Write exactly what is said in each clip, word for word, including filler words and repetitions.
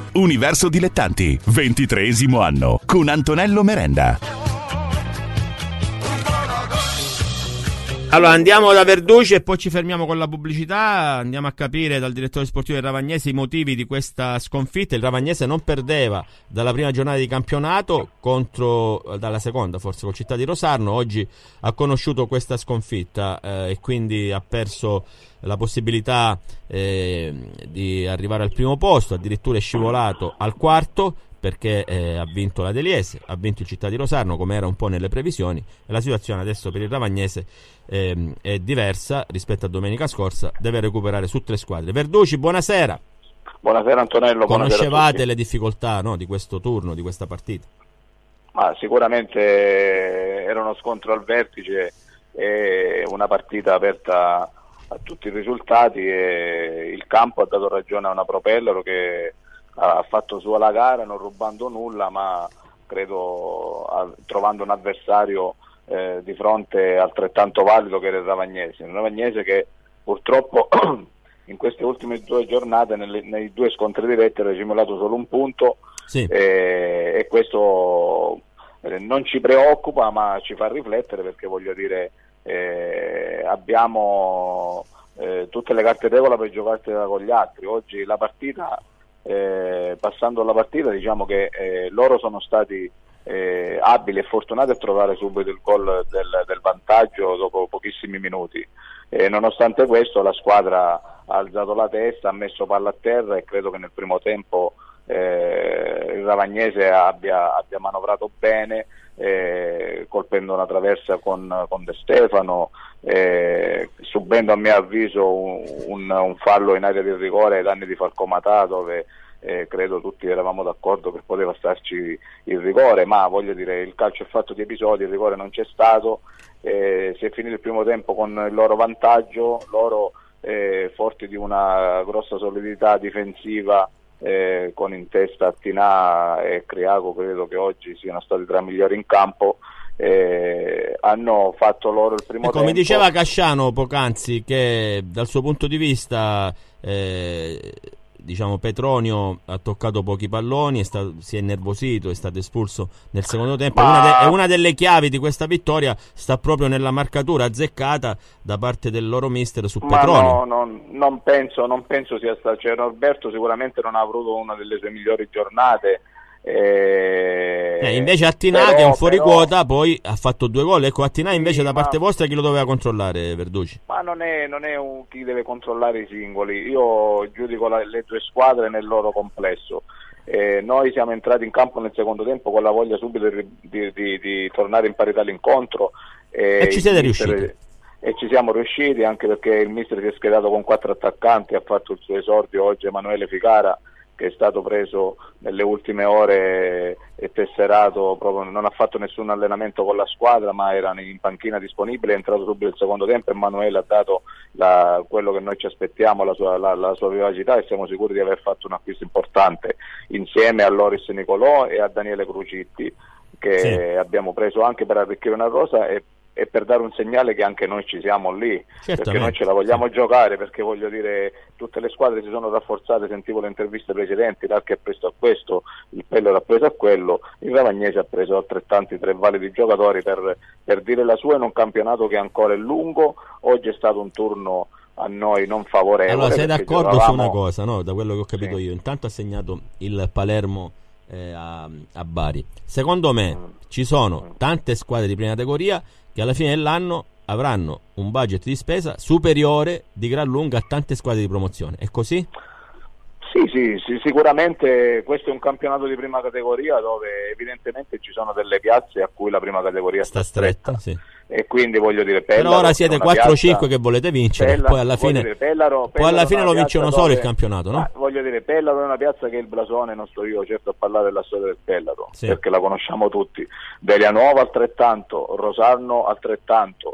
Universo Dilettanti, ventitreesimo anno, con Antonello Merenda. Allora andiamo da Verducci e poi ci fermiamo con la pubblicità. Andiamo a capire dal direttore sportivo del Ravagnese i motivi di questa sconfitta. Il Ravagnese non perdeva dalla prima giornata di campionato contro, dalla seconda forse, col Città di Rosarno. Oggi ha conosciuto questa sconfitta eh, e quindi ha perso la possibilità eh, di arrivare al primo posto, addirittura è scivolato al quarto, perché eh, ha vinto la Deliese, ha vinto il Città di Rosarno come era un po' nelle previsioni, e la situazione adesso per il Ravagnese eh, è diversa rispetto a domenica scorsa, deve recuperare su tre squadre. Verducci, buonasera. Buonasera Antonello. Conoscevate le difficoltà, no, di questo turno, di questa partita? Ma sicuramente era uno scontro al vertice, e una partita aperta a tutti i risultati, e il campo ha dato ragione a una Propellero che ha fatto sua la gara, non rubando nulla, ma credo a, trovando un avversario eh, di fronte altrettanto valido che era il Ravagnese. Un Ravagnese che purtroppo in queste ultime due giornate, nelle, nei due scontri diretti, ha racimolato solo un punto, sì. e, e questo eh, non ci preoccupa, ma ci fa riflettere, perché voglio dire eh, abbiamo eh, tutte le carte regola per giocarsela con gli altri. Oggi la partita, Eh, passando alla partita, diciamo che eh, loro sono stati eh, abili e fortunati a trovare subito il gol del, del vantaggio dopo pochissimi minuti, e nonostante questo la squadra ha alzato la testa, ha messo palla a terra, e credo che nel primo tempo eh, il Ravagnese abbia, abbia manovrato bene, eh, colpendo una traversa con, con De Stefano, eh, subendo a mio avviso un, un, un fallo in area di rigore ai danni di Falcomatà, dove eh, credo tutti eravamo d'accordo che poteva starci il rigore, ma voglio dire, il calcio è fatto di episodi, il rigore non c'è stato, eh, si è finito il primo tempo con il loro vantaggio, loro eh, forti di una grossa solidità difensiva, Eh, con in testa Tinà e Criaco, credo che oggi siano stati tra i migliori in campo, eh, hanno fatto loro il primo ecco, tempo. Mi diceva Casciano poc'anzi che dal suo punto di vista eh, diciamo Petronio ha toccato pochi palloni, è stato, si è innervosito, è stato espulso nel secondo tempo. Ma... Una de- una delle chiavi di questa vittoria sta proprio nella marcatura azzeccata da parte del loro mister su Ma Petronio. No, non, non penso, non penso sia stato, cioè Norberto sicuramente non ha avuto una delle sue migliori giornate. Eh, eh, invece Attinà, però, che è un fuori però, quota, poi ha fatto due gol. Ecco, Attinà invece sì, da parte ma, vostra chi lo doveva controllare, Verducci? Ma non è, non è un, chi deve controllare i singoli, io giudico la, le due squadre nel loro complesso. Eh, noi siamo entrati in campo nel secondo tempo con la voglia subito di, di, di, di tornare in parità all'incontro, eh, e ci siete mister, riusciti? E ci siamo riusciti, anche perché il mister si è schedato con quattro attaccanti, ha fatto il suo esordio oggi Emanuele Ficara, che è stato preso nelle ultime ore e tesserato, proprio, non ha fatto nessun allenamento con la squadra, ma era in panchina disponibile, è entrato subito il secondo tempo. Emanuele ha dato la, quello che noi ci aspettiamo, la sua, la, la sua vivacità, e siamo sicuri di aver fatto un acquisto importante insieme a Loris Nicolò e a Daniele Crucitti, che sì. abbiamo preso anche per arricchire una rosa e e per dare un segnale che anche noi ci siamo lì, Certamente. Perché noi ce la vogliamo sì. giocare, perché voglio dire, tutte le squadre si sono rafforzate, sentivo le interviste precedenti, l'Archi ha preso a questo, il Pello ha preso a quello, il Ravagnese ha preso altrettanti tre validi giocatori per, per dire la sua in un campionato che ancora è lungo. Oggi è stato un turno a noi non favorevole. Allora sei d'accordo giocavamo... su una cosa, no? Da quello che ho capito sì. io, intanto ha segnato il Palermo eh, a, a Bari. Secondo me mm. ci sono mm. tante squadre di prima categoria che alla fine dell'anno avranno un budget di spesa superiore di gran lunga a tante squadre di promozione. È così? Sì, sì, sì, sicuramente questo è un campionato di prima categoria dove evidentemente ci sono delle piazze a cui la prima categoria sta, sta stretta, stretta sì. E quindi voglio dire Pellaro, però ora siete quattro cinque che volete vincere, Pellaro, poi alla fine, dire, Pellaro, poi alla fine lo vince uno dove, solo il campionato, no? Voglio dire, Pellaro è una piazza che il blasone, non sto io certo a parlare della storia del Pellaro, sì. perché la conosciamo tutti. Delia Nuova altrettanto, Rosarno altrettanto,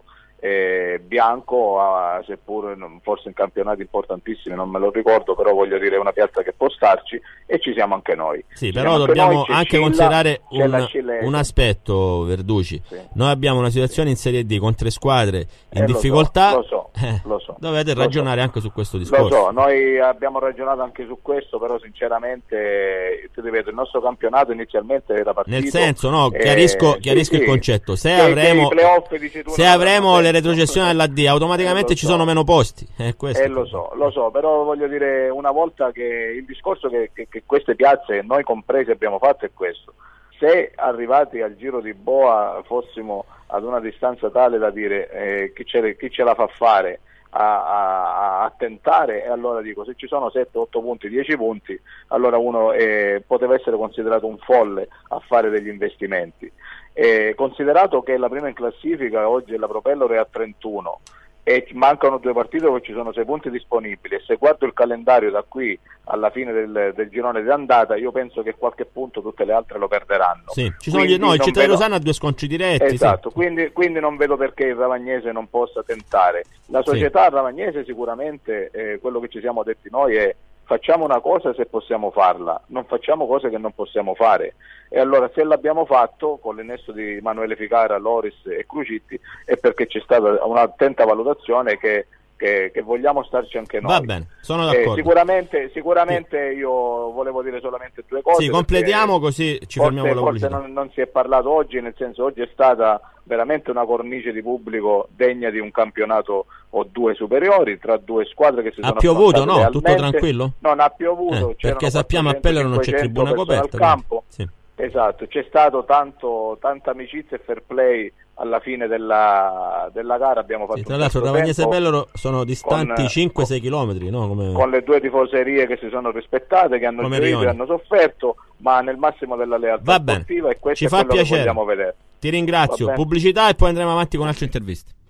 eh, bianco, a, seppur non, forse in campionati importantissimi, non me lo ricordo, però voglio dire è una piazza che può starci, e ci siamo anche noi. Sì, ci però dobbiamo anche, anche Scilla, considerare un, un aspetto, Verducci. Sì. Noi abbiamo una situazione in Serie D con tre squadre in eh, difficoltà, lo so, lo so, eh, lo so, dovete lo ragionare so. anche su questo discorso. Lo so, noi abbiamo ragionato anche su questo, però sinceramente ti ripeto, il nostro campionato inizialmente era partito, nel senso, no, chiarisco, eh, chiarisco sì, il concetto, se che, avremo che playoff, dici tu, se avremo le retrocessioni alla D automaticamente eh, ci so. sono meno posti, eh, questo. Eh, lo so, lo so, però voglio dire, una volta che il discorso che, che, che queste piazze, noi compresi, abbiamo fatto è questo: se arrivati al Giro di Boa fossimo ad una distanza tale da dire eh, chi, ce, chi ce la fa fare a, a, a tentare, e allora dico, se ci sono sette otto punti, dieci punti, allora uno eh, poteva essere considerato un folle a fare degli investimenti. Eh, considerato che la prima in classifica oggi è la Propellor, è a trentuno e mancano due partite dove ci sono sei punti disponibili, e se guardo il calendario da qui alla fine del, del girone di andata, io penso che qualche punto tutte le altre lo perderanno. Sì, ci sono gli, no, il Città di Rosanna ha due scontri diretti. Esatto, sì. quindi, quindi non vedo perché il Ravagnese non possa tentare. La società sì. Ravagnese sicuramente, eh, quello che ci siamo detti noi è: facciamo una cosa se possiamo farla, non facciamo cose che non possiamo fare. E allora, se l'abbiamo fatto con l'innesto di Manuele Ficara, Loris e Crucitti, è perché c'è stata un'attenta valutazione che, che, che vogliamo starci anche noi. Va bene, sono d'accordo. Eh, sicuramente sicuramente sì. Io volevo dire solamente due cose. Sì, completiamo così ci forse, fermiamo la forse non, non si è parlato oggi, nel senso, oggi è stata veramente una cornice di pubblico degna di un campionato o due superiori tra due squadre che si sono ha piovuto, no? Realmente. Tutto tranquillo? Non ha piovuto, eh, perché sappiamo a Pellero non c'è tribuna coperta al campo. Sì. Esatto, c'è stato tanto, tanta amicizia e fair play alla fine della, della gara. Abbiamo fatto sì, tra l'altro Ravagnese e Pellero sono distanti cinque sei chilometri, no? Come... con le due tifoserie che si sono rispettate, che hanno gioito e hanno sofferto, ma nel massimo della lealtà Va sportiva, e questo ci è fa quello piacere. che vogliamo vedere. Ti ringrazio, pubblicità e poi andremo avanti con altre interviste.